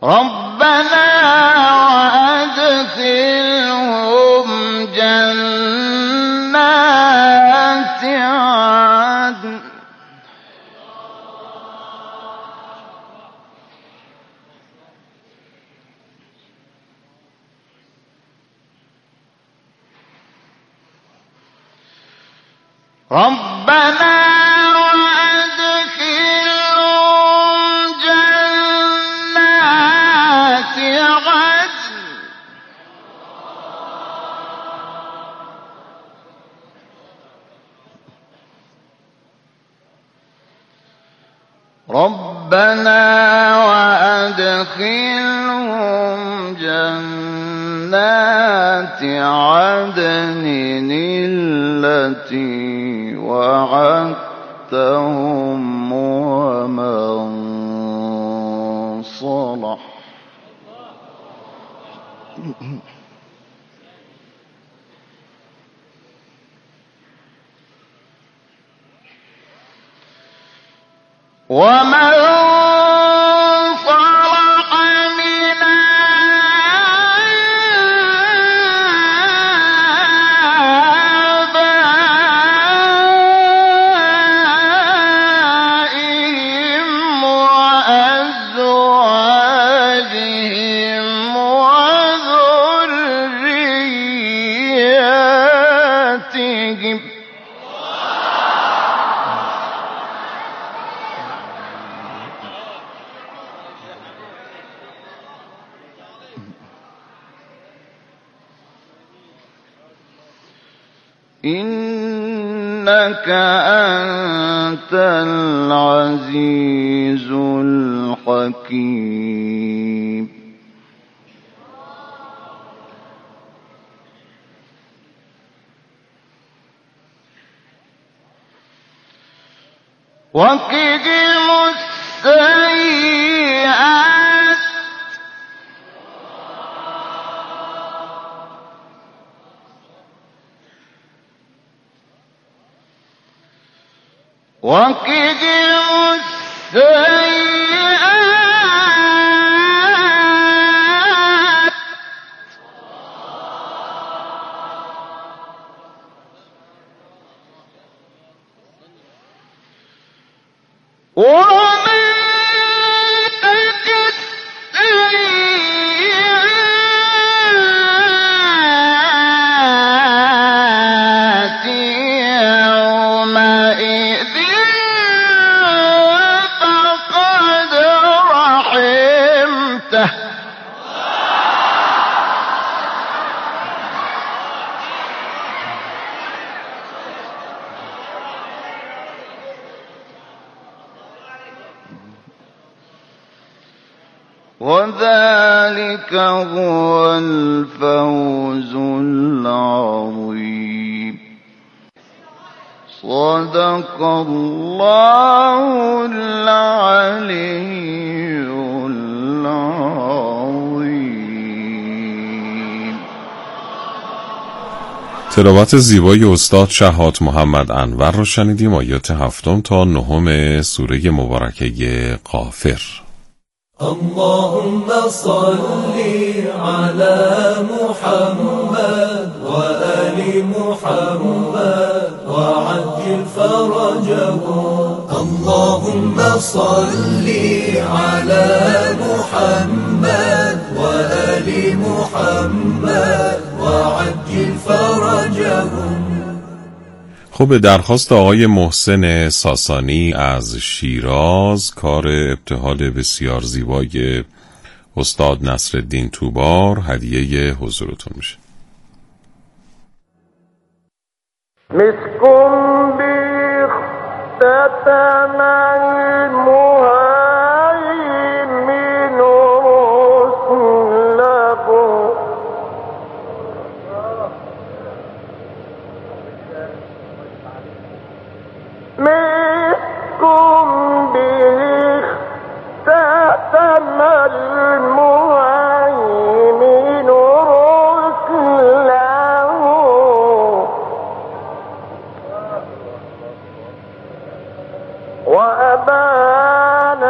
ربنا وأدخلهم جنات عدن ربنا وأدخلهم جنات عدن ربنا وأدخلهم جنات عدن التي وعدتهم ومن صلح ومن صلح من آبائهم وأزواجهم وذرياتهم إنك أنت العزيز الحكيم وقهم السيئات وقهم السيئات ومن تك السيئات يومئذ فقد رحمته وذلك هو الفوز العظيم صدق الله العلي العظيم. تلاوت زیبای استاد شهاب محمد انور رو شنیدیم. آیات 7 تا 9 سوره مبارکه غافر. اللهم صل على محمد وآل محمد وعجل فرجهم. اللهم صل على محمد وآل محمد وعجل فرجهم. خب، درخواست آقای محسن ساسانی از شیراز، کار ابتهال بسیار زیبای استاد نصرالدین توبار هدیه حضورتون میشه. مسكن بيختتم المهيمن رسله مسكن بيختتم المهيمن رسله وأبان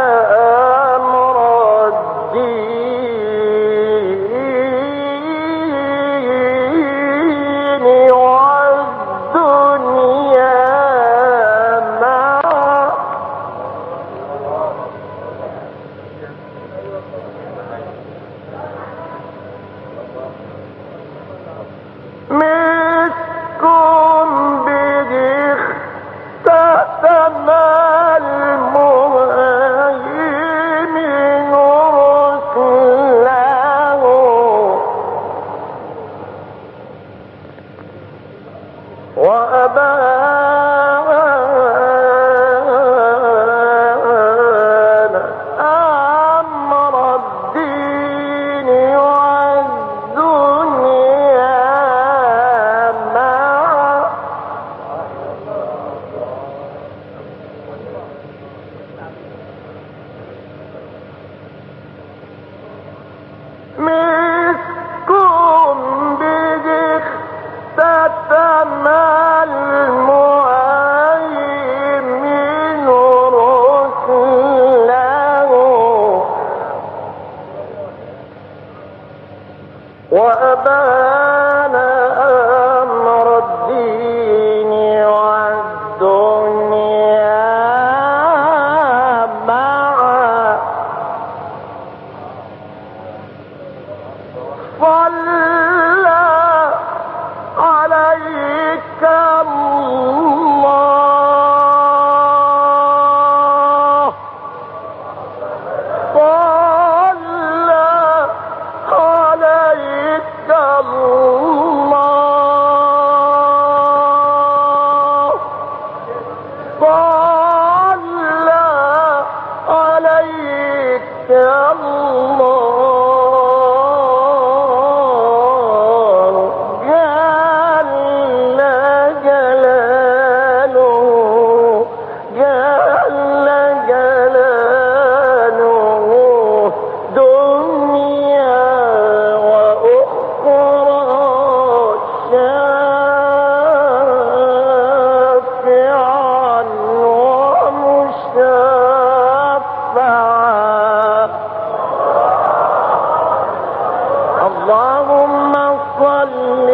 اللهم صل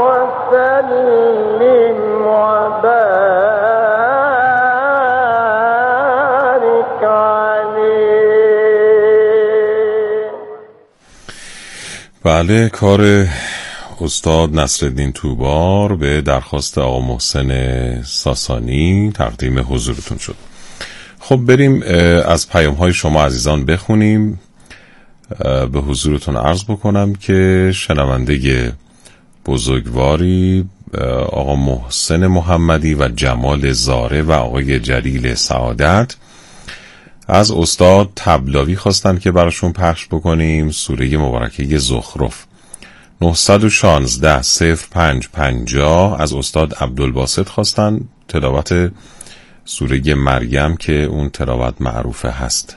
وسلم وبارك عليه. بله، کار استاد نصرالدین توبار به درخواست آقا محسن ساسانی تقدیم حضورتون شد. خب بریم از پیام‌های شما عزیزان بخونیم. به حضورتون عرض بکنم که شنونده بزرگواری آقا محسن محمدی و جمال زاره و آقای جلیل سعادت از استاد طبلاوی خواستن که براشون پخش بکنیم سوره مبارکه زخرف 916 0550. از استاد عبدالباسط خواستن تلاوت سوره مریم که اون تلاوت معروفه هست.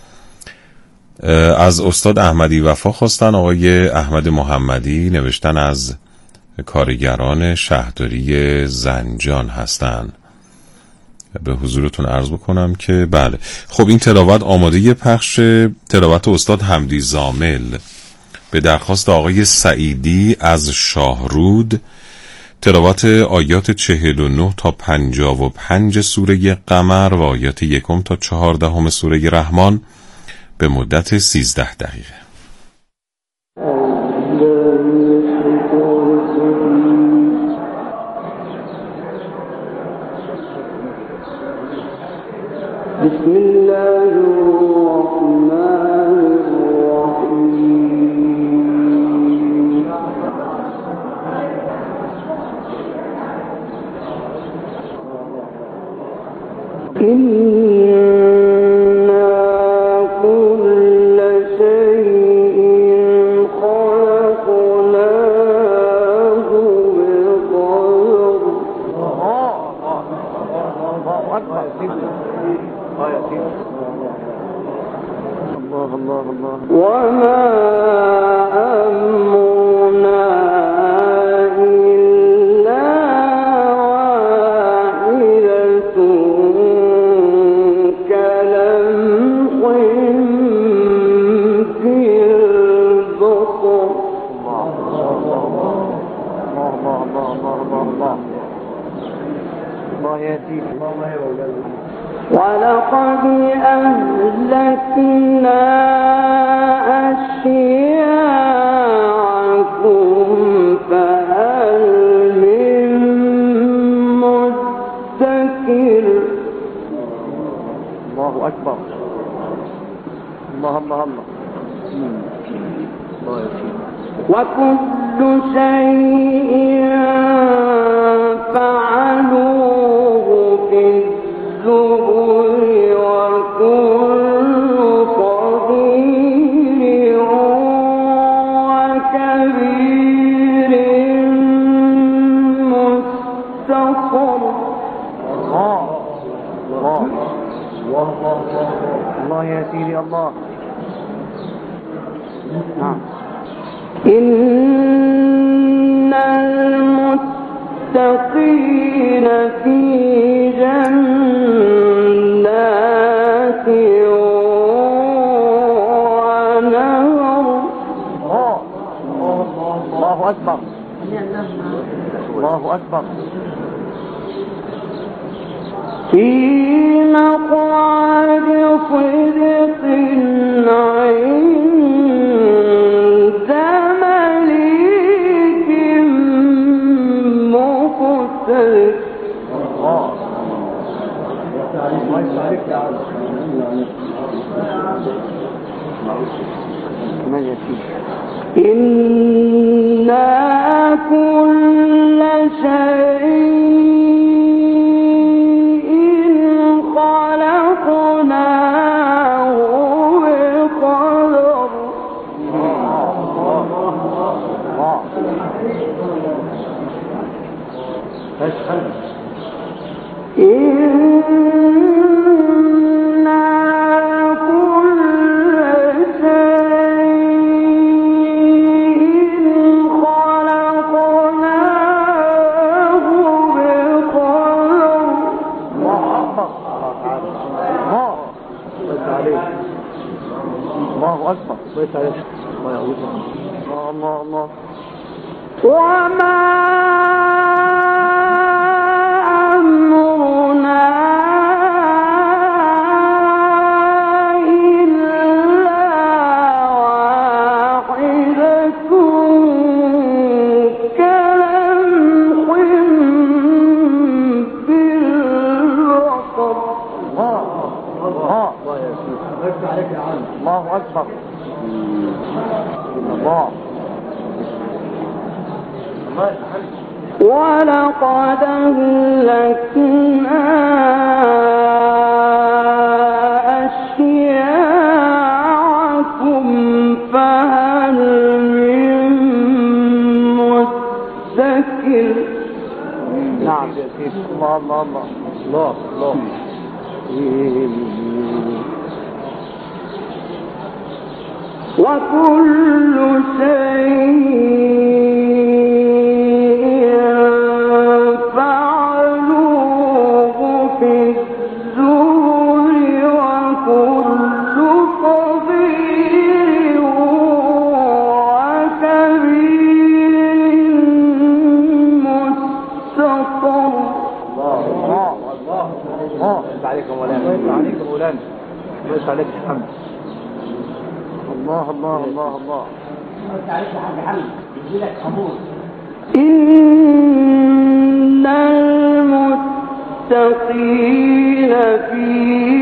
از استاد احمدی وفا خواستن آقای احمد محمدی، نوشتن از کارگران شهرداری زنجان هستن. به حضورتون عرض بکنم که بله، خب این تلاوت آماده پخش تلاوت استاد حمدی زامل به درخواست آقای سعیدی از شاهرود، تلاوت آیات 49 تا 55 سوره قمر و آیات 1 تا 14 سوره رحمان به مدت 13 دقیقه. بسم الله الرحمن الرحيم. إنا كل شيء خلقناه بقدر وما أمرنا إلا واحدة كلمح في البصر. ولقد أهلكنا أشياعكم فهل من مدكر. الله أكبر. الله الله الله. وكل شيء فعلوه في الزبر وكل صغير وكبير مستقر. الله يا سيدي الله. إن المتقين في جنات ونهر. الله أكبر. الله أكبر. في مقعد صدق عند مليك مقتدر. إنا كل شيء خلقناه بقدر. الله أكبر. الله الله. وما أمرنا إلا واحدة كلمح بالبصر. الله أكبر. الله. ولقد أهلكنا أشياعكم فهل من مدكر. نعم يا سيدي. الله الله الله الله الله. وكل شيء فعلوه في الزبر وكل صغير وكبير مستقر. الله الله الله. الله عليكم مولانا. الله عليكم مولانا. الله عليك الحمد. الله الله الله الله. إن المتقين في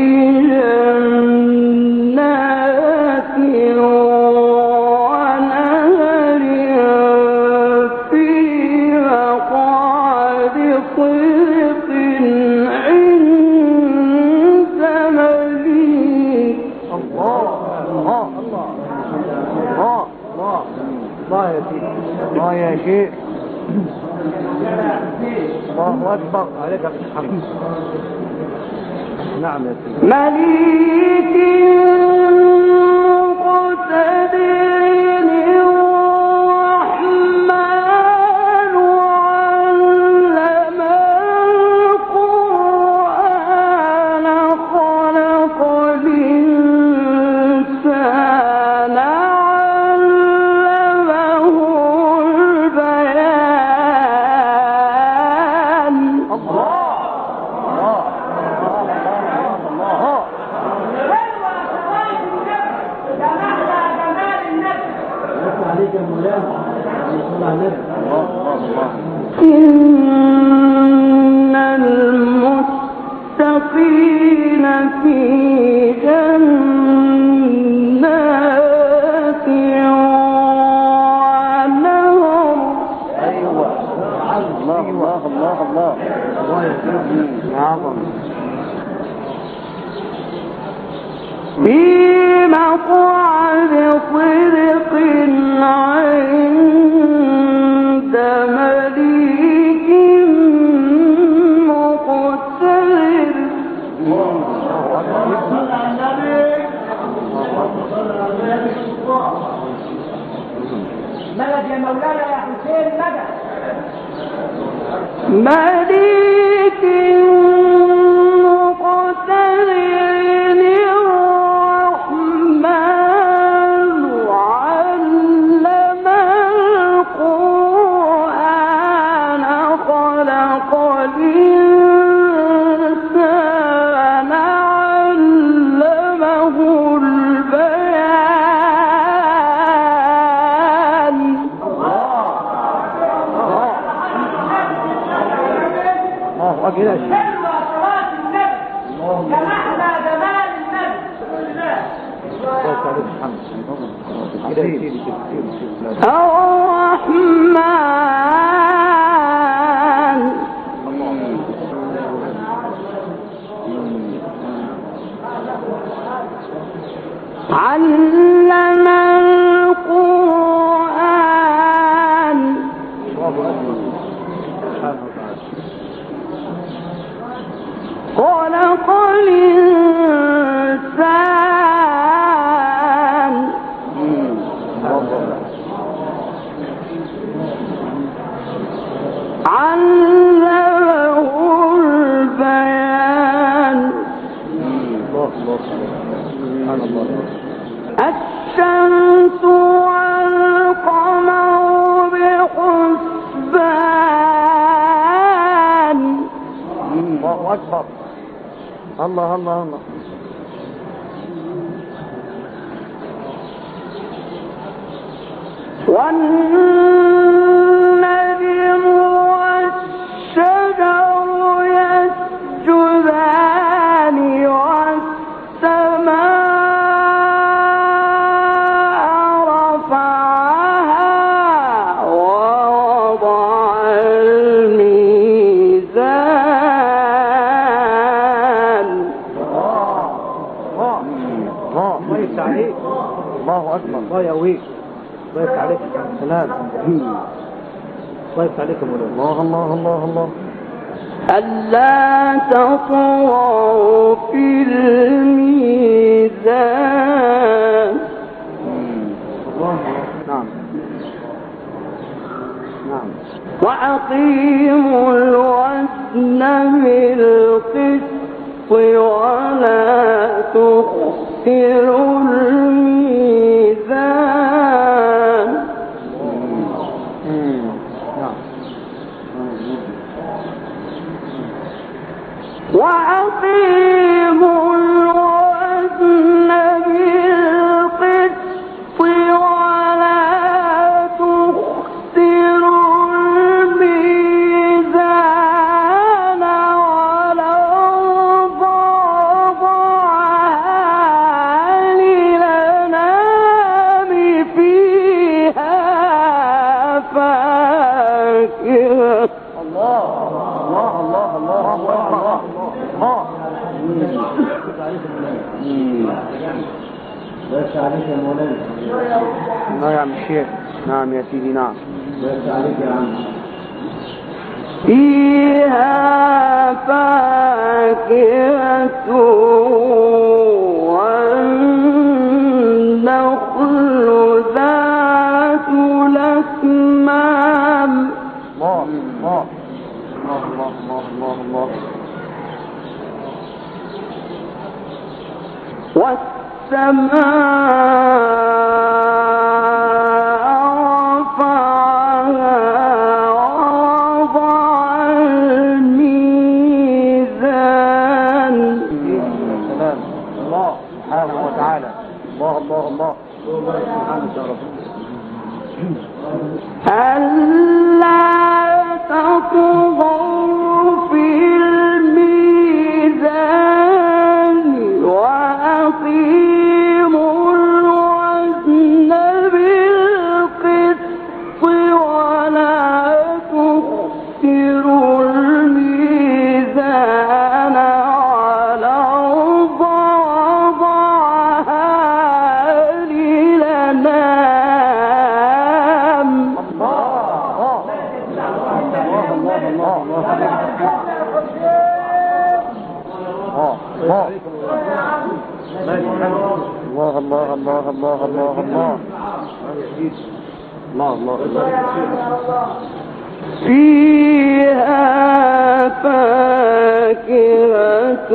جنات ونهر في مقعد صدق عند مليك. الله الله الله الله الله يا سيدي. الله يا شيخ. الله أكبر. عليك الحمد. نعم يا سيدي. مليك مقتدر الرحمن علم القرآن خلق الإنسان علمه البيان. الله الله الله. عليك يا مولانا. إن المتقين في جنات ونهر. أيوة. الله الله الله الله. الله يا سيدي. عظم. في مقعد صدق عند مليك مقتدر. مدد يا مولانا يا حسين مدد. مليك مقتدر الرحمن علم القرآن خلق الإنسان علمه البيان. الله أكبر. جمعنا جمال النبي. الرحمن علم القرآن الإنسان علمه البيان الشمس والقمر بحسبان الله أكبر. الله الله الله. والنجم والشجر يسجدان والسماء رفعها ووضع الميزان الله يفتح عليك. الله أكبر. الله يقويك. الله يفتح عليك. سلام. الله يفتح عليك يا مولانا. الله الله الله الله. ألا تطغوا في الميزان. الله. نعم نعم. وأقيموا الوزن بالقسط ولا تخسروا الميزان. وأقيموا الوزن بالقسط ولا تخسروا الميزان والأرض وضعها للأنام فيها فاكهة. الله الله الله الله الله. بس عليك يا مولانا. الله يا عم الشيخ. نعم يا سيدي. نعم بس عليك يا عم. فيها فاكهة والنخل ذات الأكمام. الله الله الله الله الله الله. والسماء رفعها ووضع الميزان. سلام. الله سبحانه وتعالى. الله الله الله. ألا تطغوا في الميزان وأقيموا الوزن بالقسط ولا تخسروا الميزان والأرض وضعها للأنام. الله الله الله الله الله الله. الله الله الله. فيها فاكهة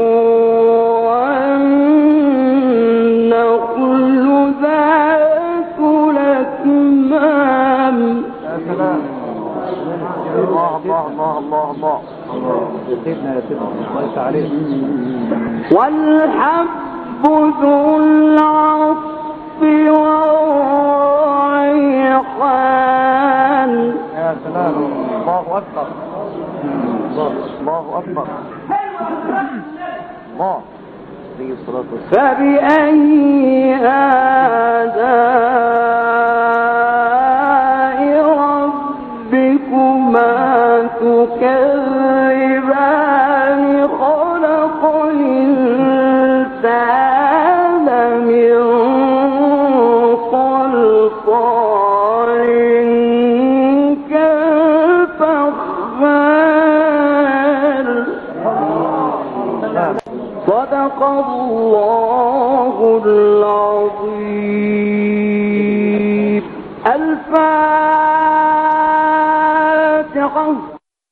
والنخل ذات الأكمام. يا سلام. الله الله الله الله الله. سيدنا يا سيدنا. الله يفتح عليك. والحب ذو العصف والريحان. يا سلام. الله أكبر. الله أكبر. الله. عليه الصلاة والسلام. فبأي آلاء ربكما تكذبان. خلق الإنسان من صلصال كالفخار. صدق الله العظيم. الفاتحة.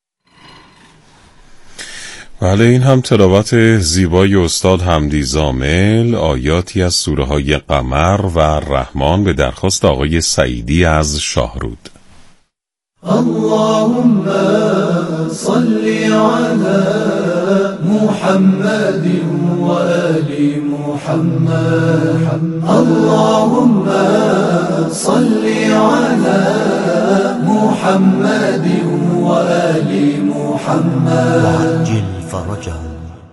بله، این هم تلاوت زیبای استاد حمدی زامل، آیاتی از سوره های قمر و رحمان به درخواست آقای سعیدی از شاهرود. اللهم صل على محمد وآل محمد. اللهم صل على محمد وآل محمد وعجل فرجهم.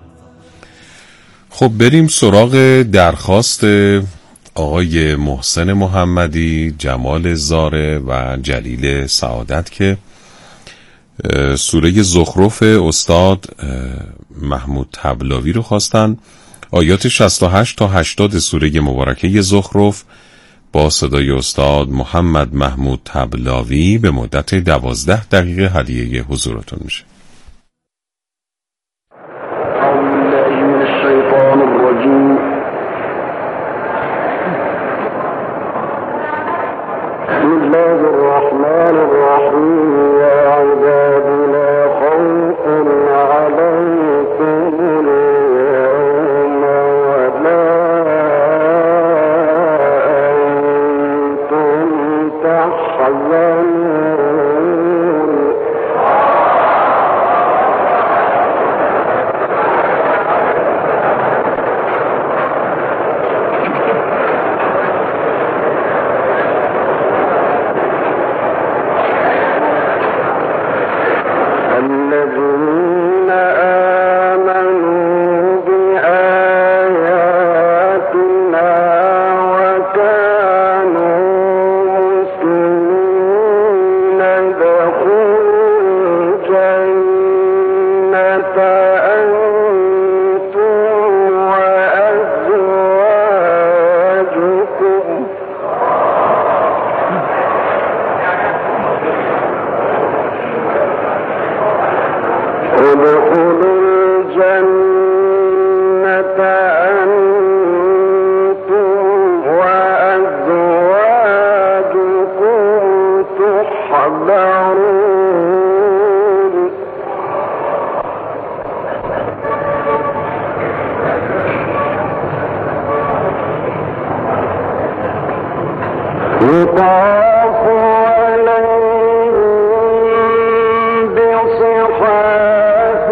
خب بریم سراغ درخواست آقای محسن محمدی، جمال زاره و جلیل سعادت که سوره زخرف استاد محمود طبلاوی رو خواستن. آیات 68 تا 80 سوره مبارکه زخرف با صدای استاد محمد محمود طبلاوی به مدت 12 دقیقه هدیه حضورتون میشه. بسم الله الرحمن الرحيم. يا عباد لا خوف عليكم اليوم ولا أنتم تحزنون. الذين آمنوا بآياتنا وكانوا مسلمين ادخلوا الجنة أنتم وأزواجكم ادخلوا الجنة أنتم وأزواجكم تحبرون. يطاف عليهم بصحاف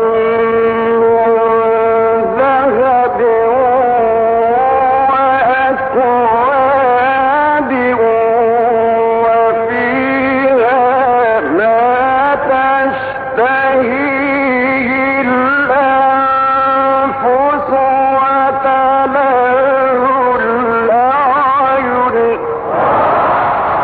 وأكواب وفيها ما تشتهيه الأنفس وتلذ الأعين.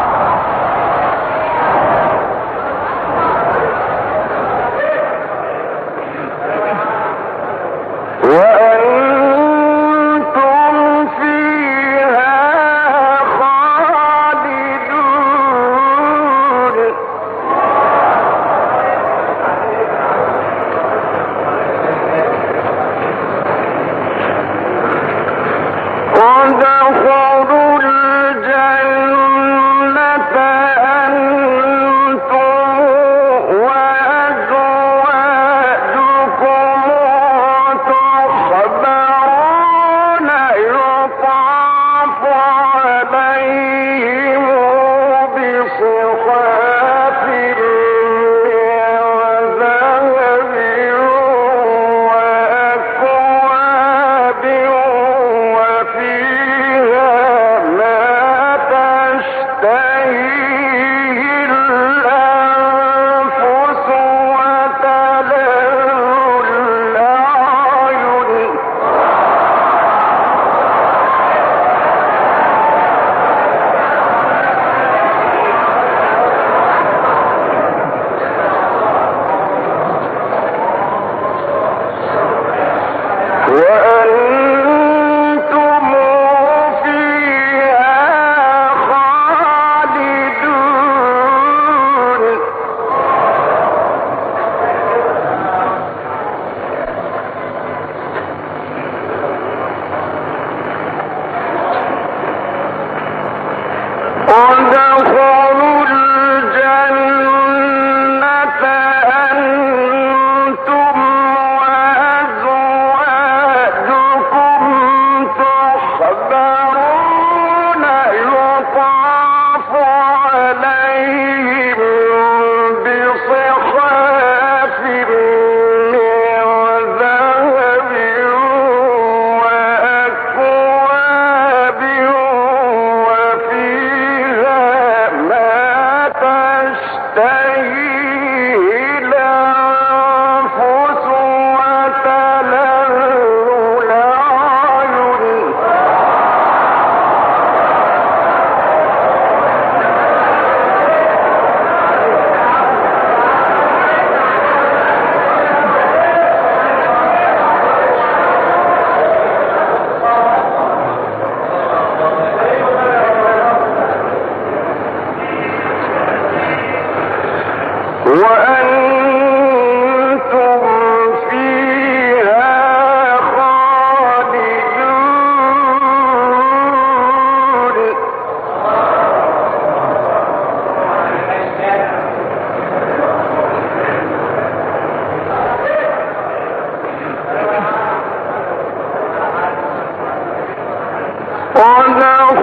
على